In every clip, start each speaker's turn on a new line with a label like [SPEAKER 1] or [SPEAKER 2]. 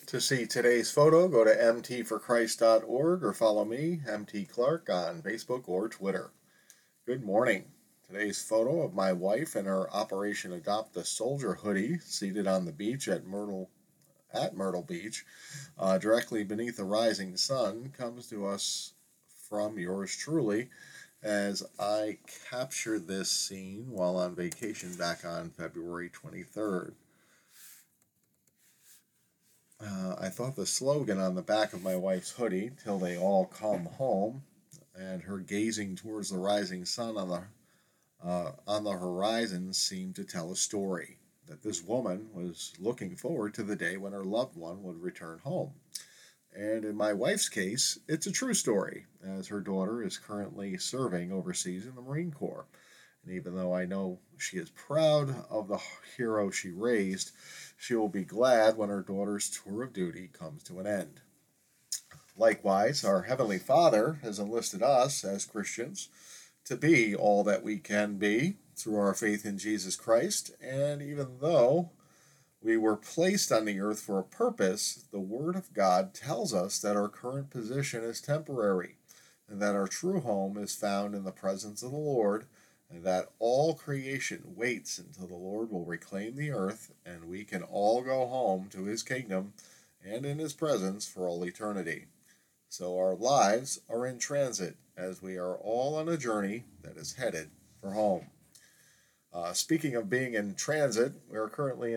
[SPEAKER 1] To see today's photo, go to mtforchrist.org or follow me, MT Clark, on Facebook or Twitter. Good morning. Today's photo of my wife in her Operation Adopt a Soldier hoodie, seated on the beach at Myrtle Beach, directly beneath the rising sun, comes to us from yours truly, as I captured this scene while on vacation back on February 23rd. I thought the slogan on the back of my wife's hoodie, "Till they all come home," and her gazing towards the rising sun on the horizon seemed to tell a story, that this woman was looking forward to the day when her loved one would return home. And in my wife's case, it's a true story, as her daughter is currently serving overseas in the Marine Corps. And even though I know she is proud of the hero she raised, she will be glad when her daughter's tour of duty comes to an end. Likewise, our Heavenly Father has enlisted us as Christians to be all that we can be through our faith in Jesus Christ, and even though we were placed on the earth for a purpose, the Word of God tells us that our current position is temporary, and that our true home is found in the presence of the Lord, and that all creation waits until the Lord will reclaim the earth, and we can all go home to His kingdom and in His presence for all eternity. So our lives are in transit, as we are all on a journey that is headed for home. Speaking of being in transit, we are currently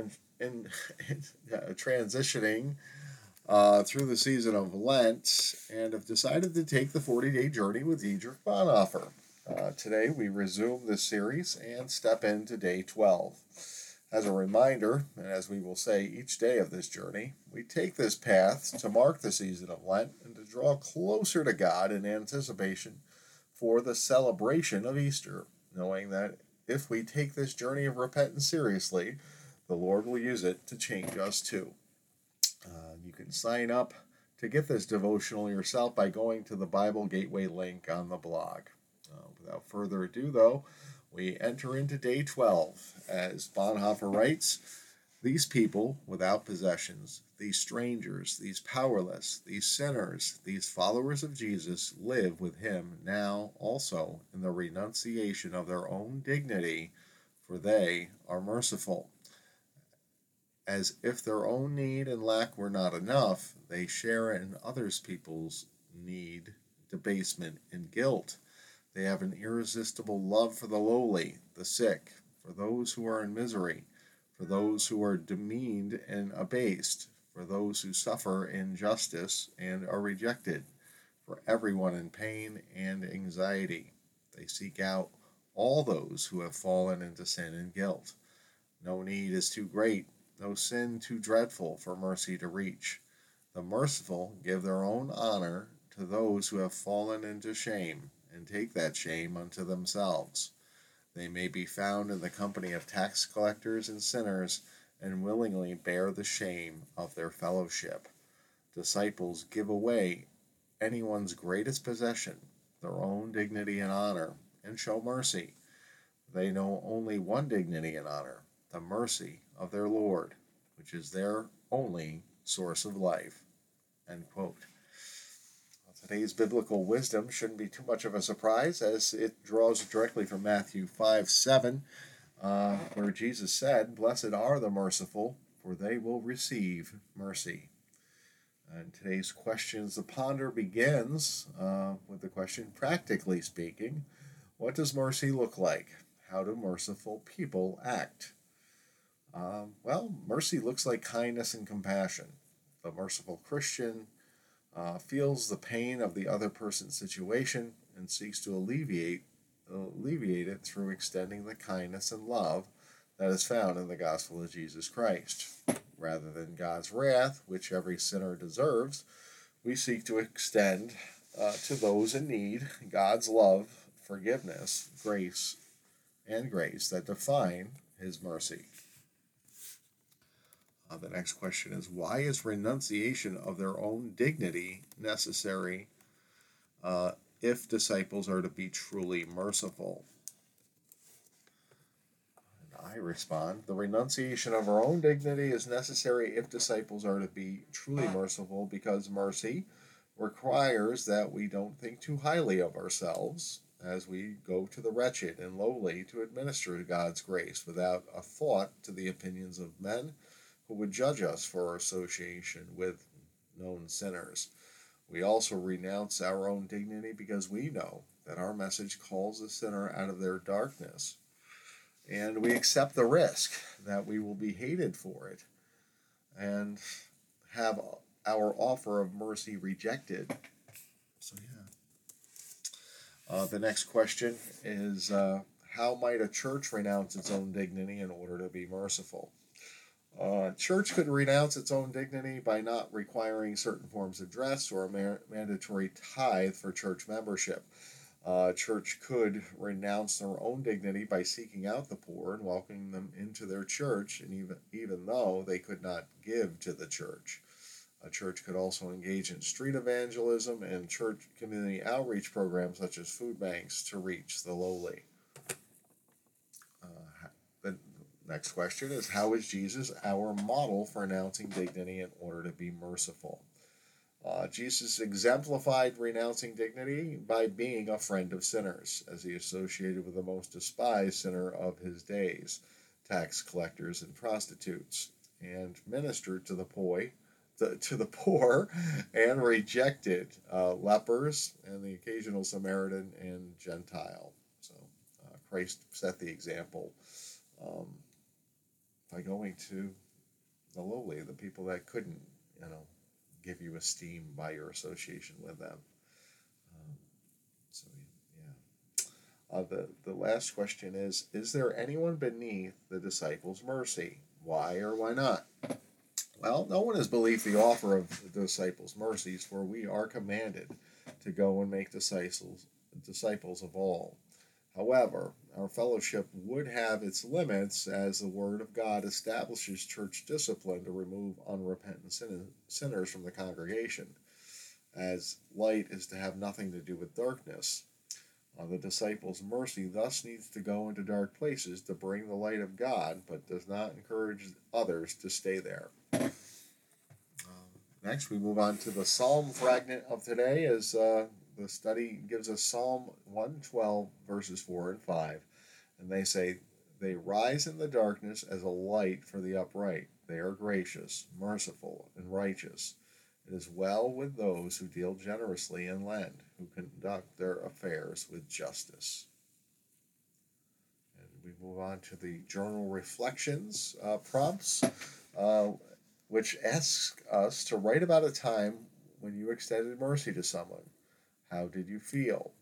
[SPEAKER 1] transitioning through the season of Lent, and have decided to take the 40-day journey with Dietrich Bonhoeffer. Today we resume this series and step into day 12. As a reminder, and as we will say each day of this journey, we take this path to mark the season of Lent and to draw closer to God in anticipation for the celebration of Easter, knowing that if we take this journey of repentance seriously, the Lord will use it to change us too. You can sign up to get this devotional yourself by going to the Bible Gateway link on the blog. Without further ado, though, we enter into day 12. As Bonhoeffer writes, "These people without possessions, these strangers, these powerless, these sinners, these followers of Jesus live with Him now also in the renunciation of their own dignity, for they are merciful. As if their own need and lack were not enough, they share in others people's need, debasement, and guilt. They have an irresistible love for the lowly, the sick, for those who are in misery, for those who are demeaned and abased, for those who suffer injustice and are rejected, for everyone in pain and anxiety. They seek out all those who have fallen into sin and guilt. No need is too great, no sin too dreadful for mercy to reach. The merciful give their own honor to those who have fallen into shame, and take that shame unto themselves. They may be found in the company of tax collectors and sinners, and willingly bear the shame of their fellowship. Disciples give away anyone's greatest possession, their own dignity and honor, and show mercy. They know only one dignity and honor, the mercy of their Lord, which is their only source of life." End quote. Today's biblical wisdom shouldn't be too much of a surprise, as it draws directly from Matthew 5:7, where Jesus said, "Blessed are the merciful, for they will receive mercy." And today's questions to ponder begins with the question, practically speaking, what does mercy look like? How do merciful people act? Mercy looks like kindness and compassion. The merciful Christian feels the pain of the other person's situation and seeks to alleviate it through extending the kindness and love that is found in the gospel of Jesus Christ. Rather than God's wrath, which every sinner deserves, we seek to extend to those in need God's love, forgiveness, grace that define His mercy. The next question is, why is renunciation of their own dignity necessary if disciples are to be truly merciful? And I respond. The renunciation of our own dignity is necessary if disciples are to be truly merciful, because mercy requires that we don't think too highly of ourselves as we go to the wretched and lowly to administer God's grace without a thought to the opinions of men who would judge us for our association with known sinners. We also renounce our own dignity because we know that our message calls the sinner out of their darkness, and we accept the risk that we will be hated for it and have our offer of mercy rejected. So, yeah. The next question is how might a church renounce its own dignity in order to be merciful? Church could renounce its own dignity by not requiring certain forms of dress or a mandatory tithe for church membership. Church could renounce their own dignity by seeking out the poor and welcoming them into their church, and even though they could not give to the church. A church could also engage in street evangelism and church community outreach programs such as food banks to reach the lowly. The next question is, how is Jesus our model for renouncing dignity in order to be merciful? Jesus exemplified renouncing dignity by being a friend of sinners, as he associated with the most despised sinner of his days, tax collectors and prostitutes, and ministered to the poor and rejected lepers and the occasional Samaritan and Gentile. So Christ set the example by going to the lowly, the people that couldn't, give you esteem by your association with them. The last question is there anyone beneath the disciples' mercy? Why or why not? Well, no one has believed the offer of the disciples' mercies, for we are commanded to go and make disciples of all. However, our fellowship would have its limits, as the Word of God establishes church discipline to remove unrepentant sinners from the congregation, as light is to have nothing to do with darkness. The disciples' mercy thus needs to go into dark places to bring the light of God, but does not encourage others to stay there. Next, we move on to the Psalm fragment of today, as the study gives us Psalm 112, verses 4 and 5. And they say, they rise in the darkness as a light for the upright. They are gracious, merciful, and righteous. It is well with those who deal generously and lend, who conduct their affairs with justice. And we move on to the journal reflections prompts, which asks us to write about a time when you extended mercy to someone. How did you feel?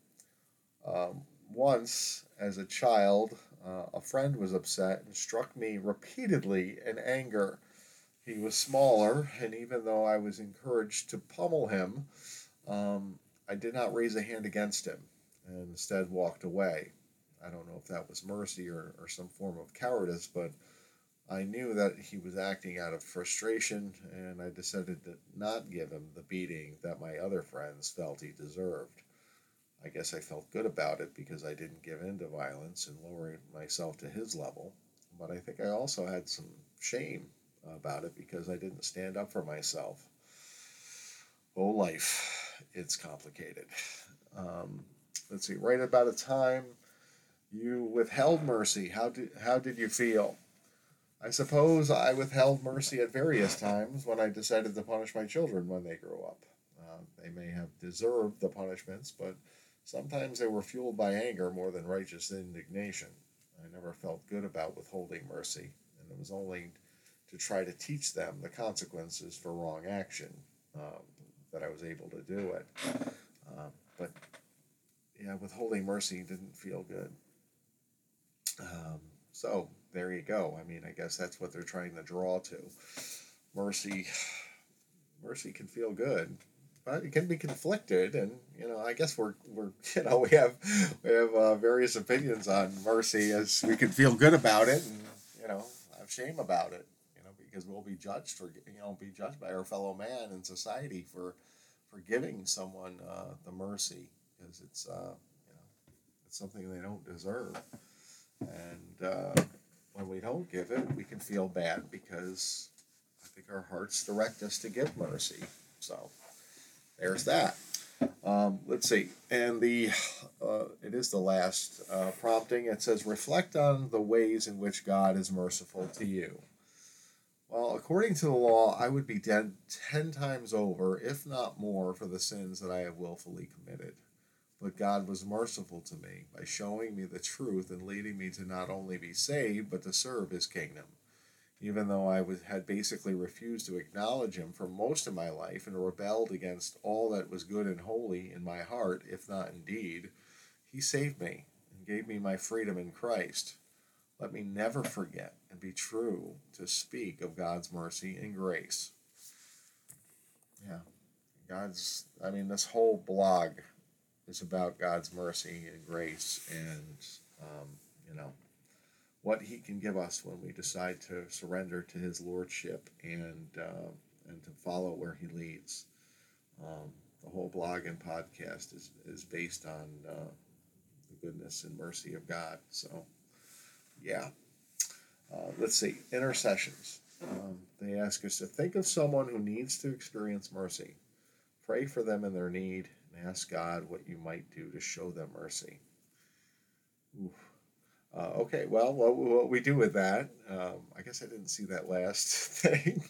[SPEAKER 1] Once, as a child, a friend was upset and struck me repeatedly in anger. He was smaller, and even though I was encouraged to pummel him, I did not raise a hand against him, and instead walked away. I don't know if that was mercy or some form of cowardice, but I knew that he was acting out of frustration, and I decided to not give him the beating that my other friends felt he deserved. I guess I felt good about it because I didn't give in to violence and lower myself to his level, but I think I also had some shame about it because I didn't stand up for myself. Oh, life, it's complicated. Let's see, right about a time you withheld mercy. How did you feel? I suppose I withheld mercy at various times when I decided to punish my children when they grew up. They may have deserved the punishments, but sometimes they were fueled by anger more than righteous indignation. I never felt good about withholding mercy, and it was only to try to teach them the consequences for wrong action that I was able to do it. But withholding mercy didn't feel good. So there you go. I mean, I guess that's what they're trying to draw to. Mercy can feel good, but it can be conflicted, and I guess we have various opinions on mercy, as we can feel good about it, and have shame about it, because we'll be judged by our fellow man in society for giving someone the mercy, because it's something they don't deserve. And when we don't give it, we can feel bad because I think our hearts direct us to give mercy. So there's that. Let's see, and it is the last prompting. It says, reflect on the ways in which God is merciful to you. Well, according to the law, I would be dead 10 times over, if not more, for the sins that I have willfully committed. But God was merciful to me by showing me the truth and leading me to not only be saved, but to serve his kingdom. Even though had basically refused to acknowledge him for most of my life and rebelled against all that was good and holy in my heart, if not in deed, he saved me and gave me my freedom in Christ. Let me never forget and be true to speak of God's mercy and grace. Yeah, this whole blog is about God's mercy and grace and, what he can give us when we decide to surrender to his lordship and to follow where he leads. The whole blog and podcast is based on the goodness and mercy of God. So, yeah. Let's see, intercessions. They ask us to think of someone who needs to experience mercy. Pray for them in their need and ask God what you might do to show them mercy. Oof. Okay, well, what we do with that, I guess I didn't see that last thing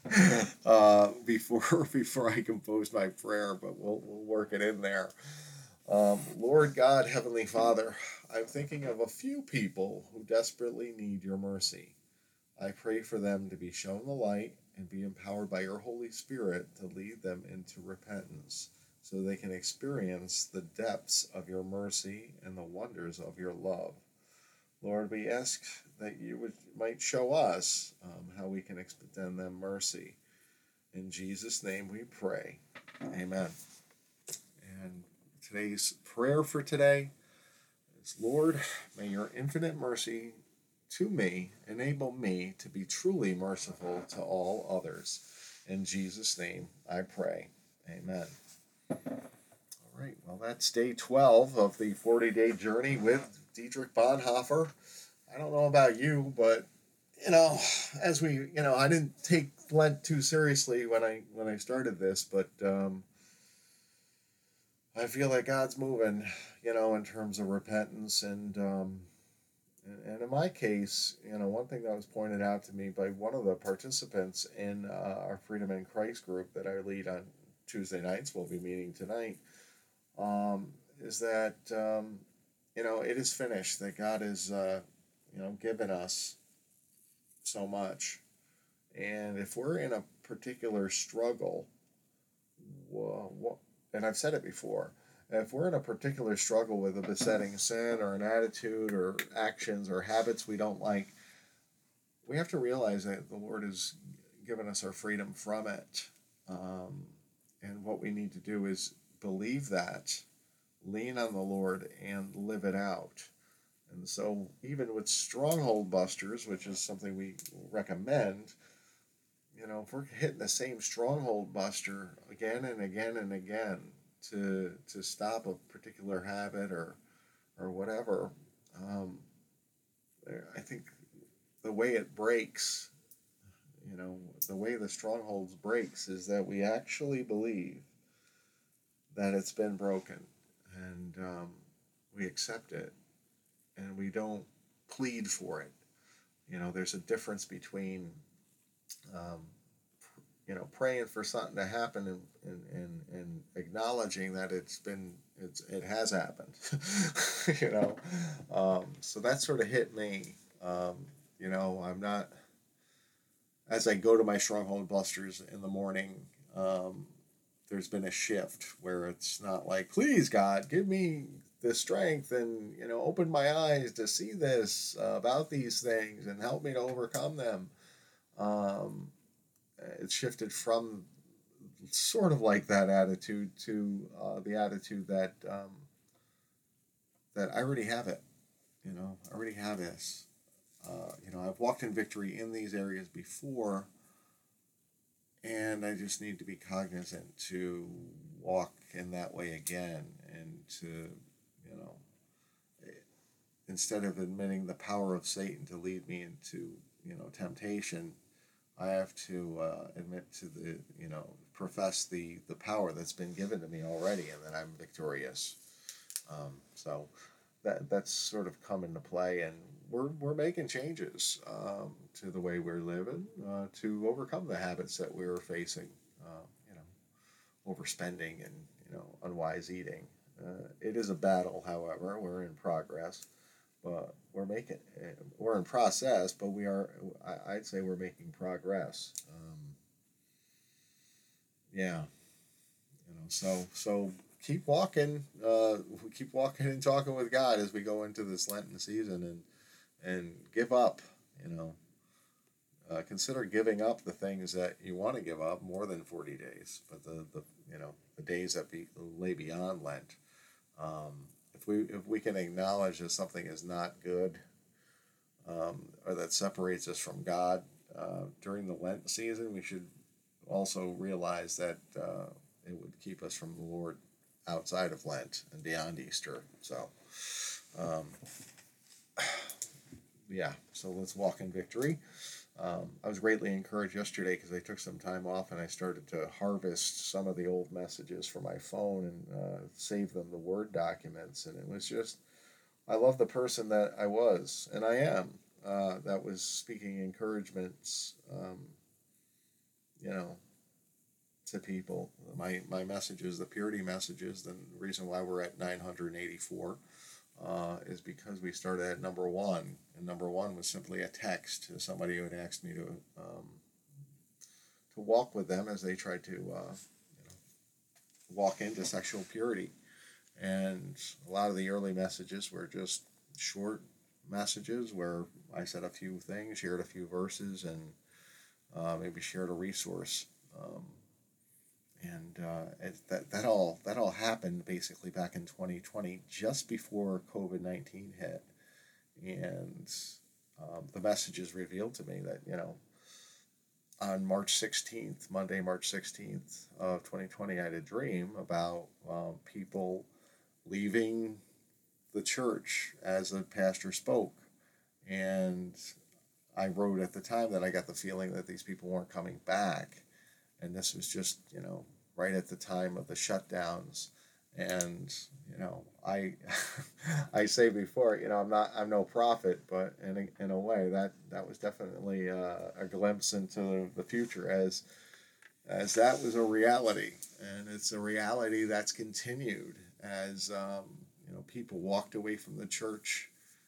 [SPEAKER 1] before I composed my prayer, but we'll work it in there. Lord God, Heavenly Father, I'm thinking of a few people who desperately need your mercy. I pray for them to be shown the light and be empowered by your Holy Spirit to lead them into repentance so they can experience the depths of your mercy and the wonders of your love. Lord, we ask that you might show us how we can extend them mercy. In Jesus' name we pray. Amen. And today's prayer for today is, Lord, may your infinite mercy to me enable me to be truly merciful to all others. In Jesus' name I pray. Amen. All right, well, that's day 12 of the 40-day journey with Dietrich Bonhoeffer. I don't know about you, but I didn't take Lent too seriously when I started this, but I feel like God's moving, in terms of repentance and in my case, one thing that was pointed out to me by one of the participants in our Freedom in Christ group that I lead on Tuesday nights, we'll be meeting tonight, is that it is finished, that God has, given us so much. And if we're in a particular struggle, and I've said it before, if we're in a particular struggle with a besetting sin or an attitude or actions or habits we don't like, we have to realize that the Lord has given us our freedom from it. And what we need to do is believe that, lean on the Lord, and live it out. And so even with stronghold busters, which is something we recommend, if we're hitting the same stronghold buster again and again and again to stop a particular habit or whatever, I think the way it breaks, the way the strongholds breaks is that we actually believe that it's been broken, and we accept it, and we don't plead for it. There's a difference between praying for something to happen and acknowledging that it has happened. So that sort of hit me. I'm not, as I go to my stronghold busters in the morning, there's been a shift where it's not like, please God, give me the strength and open my eyes to see this about these things and help me to overcome them. It's shifted from sort of like that attitude to the attitude that I already have it. I already have this. I've walked in victory in these areas before, and I just need to be cognizant to walk in that way again, and to, instead of admitting the power of Satan to lead me into, temptation, I have to admit to profess the power that's been given to me already, and that I'm victorious. So that's sort of come into play, and we're making changes to the way we're living to overcome the habits that we're facing. Overspending and unwise eating. It is a battle, however. We're in progress, but we're in process, but I'd say we're making progress. Yeah, so keep walking. We keep walking and talking with God as we go into this Lenten season, and give up. Consider giving up the things that you want to give up more than 40 days, but the days that lay beyond Lent. If we can acknowledge that something is not good, or that separates us from God during the Lent season, we should also realize that it would keep us from the Lord outside of Lent and beyond Easter. So, so let's walk in victory. I was greatly encouraged yesterday because I took some time off and I started to harvest some of the old messages from my phone and save them to Word documents. And it was just, I love the person that I was, and I am, that was speaking encouragements, to people. My messages, the purity messages, the reason why we're at 984 is because we started at number 1, and number 1 was simply a text to somebody who had asked me to walk with them as they tried to walk into sexual purity. And a lot of the early messages were just short messages where I said a few things, shared a few verses, and maybe shared a resource. That all happened basically back in 2020, just before COVID-19 hit, and the messages revealed to me that on March 16th, Monday, March 16th of 2020, I had a dream about people leaving the church as the pastor spoke, and I wrote at the time that I got the feeling that these people weren't coming back. And this was just, right at the time of the shutdowns. And, I say before, I'm no prophet, but in a way that was definitely a glimpse into the future as that was a reality. And it's a reality that's continued as, people walked away from the church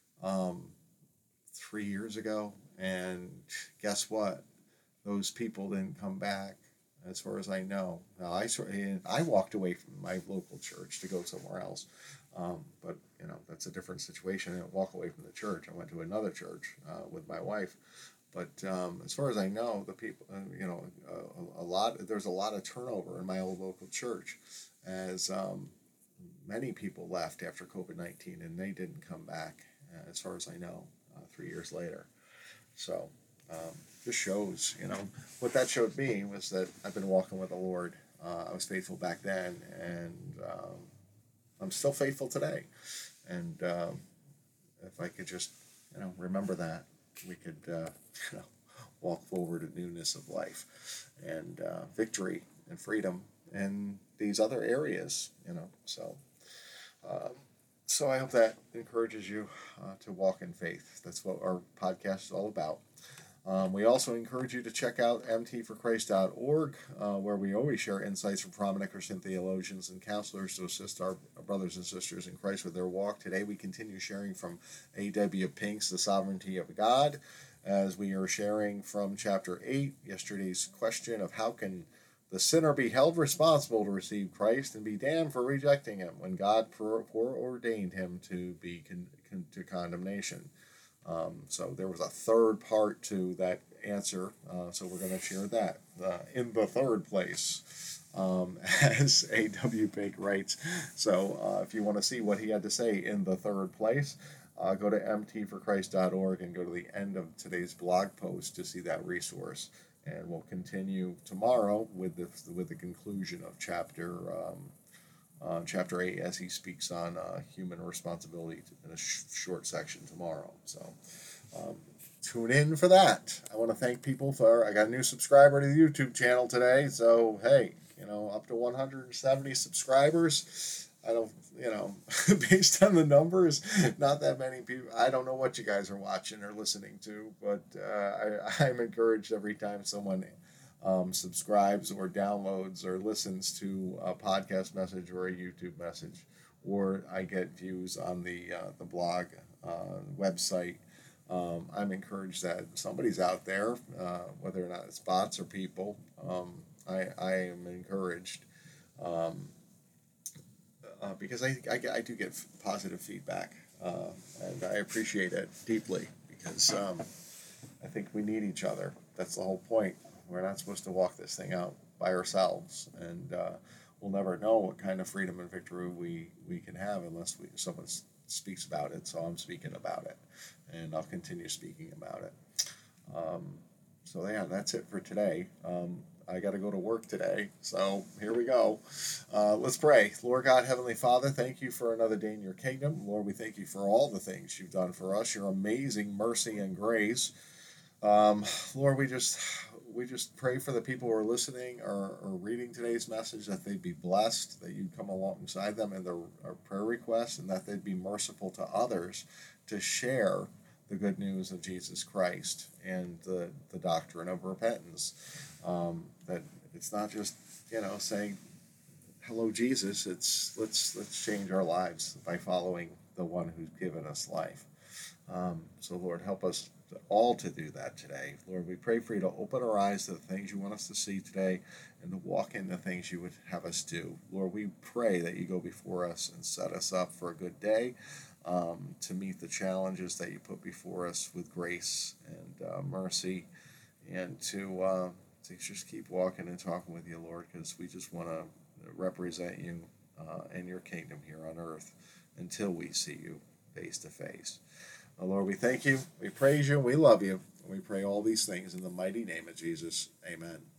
[SPEAKER 1] 3 years ago. And guess what? Those people didn't come back, as far as I know. Now, I walked away from my local church to go somewhere else, but that's a different situation. I didn't walk away from the church. I went to another church with my wife. But as far as I know, the people, there's a lot of turnover in my old local church, as many people left after COVID-19, and they didn't come back, as far as I know, 3 years later. So. Just shows, what that showed me was that I've been walking with the Lord. I was faithful back then, and I'm still faithful today. And if I could just, remember that, we could, walk forward in newness of life and victory and freedom in these other areas, So, so I hope that encourages you to walk in faith. That's what our podcast is all about. We also encourage you to check out mtforchrist.org, where we always share insights from prominent Christian theologians and counselors to assist our brothers and sisters in Christ with their walk. Today we continue sharing from A.W. Pink's The Sovereignty of God, as we are sharing from chapter 8, yesterday's question of how can the sinner be held responsible to receive Christ and be damned for rejecting him when God foreordained him to be to condemnation. So there was a third part to that answer, so we're going to share that in the third place, as A.W. Pink writes. So if you want to see what he had to say in the third place, go to mtforchrist.org and go to the end of today's blog post to see that resource. And we'll continue tomorrow with the conclusion of chapter chapter 8 as he speaks on human responsibility in a short section tomorrow. So tune in for that. I want to thank people I got a new subscriber to the YouTube channel today. So, hey, up to 170 subscribers. I don't, based on the numbers, not that many people. I don't know what you guys are watching or listening to, but I'm encouraged every time someone subscribes or downloads or listens to a podcast message or a YouTube message, or I get views on the blog website. I'm encouraged that somebody's out there, whether or not it's bots or people. I am encouraged because I do get positive feedback, and I appreciate it deeply because I think we need each other. That's the whole point. We're not supposed to walk this thing out by ourselves, and we'll never know what kind of freedom and victory we can have unless someone speaks about it. So I'm speaking about it, and I'll continue speaking about it. So yeah, that's it for today. I got to go to work today, so here we go. Let's pray. Lord God, Heavenly Father, thank you for another day in your kingdom. Lord, we thank you for all the things you've done for us, your amazing mercy and grace. Lord, we just pray for the people who are listening or reading today's message, that they'd be blessed, that you'd come alongside them in their prayer requests, and that they'd be merciful to others to share the good news of Jesus Christ and the doctrine of repentance. That it's not just saying hello Jesus. It's let's change our lives by following the one who's given us life. So Lord, help us all to do that today. Lord, we pray for you to open our eyes to the things you want us to see today and to walk in the things you would have us do. Lord, we pray that you go before us and set us up for a good day, to meet the challenges that you put before us with grace and mercy, and to just keep walking and talking with you, Lord, because we just want to represent you and your kingdom here on earth until we see you face to face. Lord, we thank you, we praise you, and we love you. And we pray all these things in the mighty name of Jesus. Amen.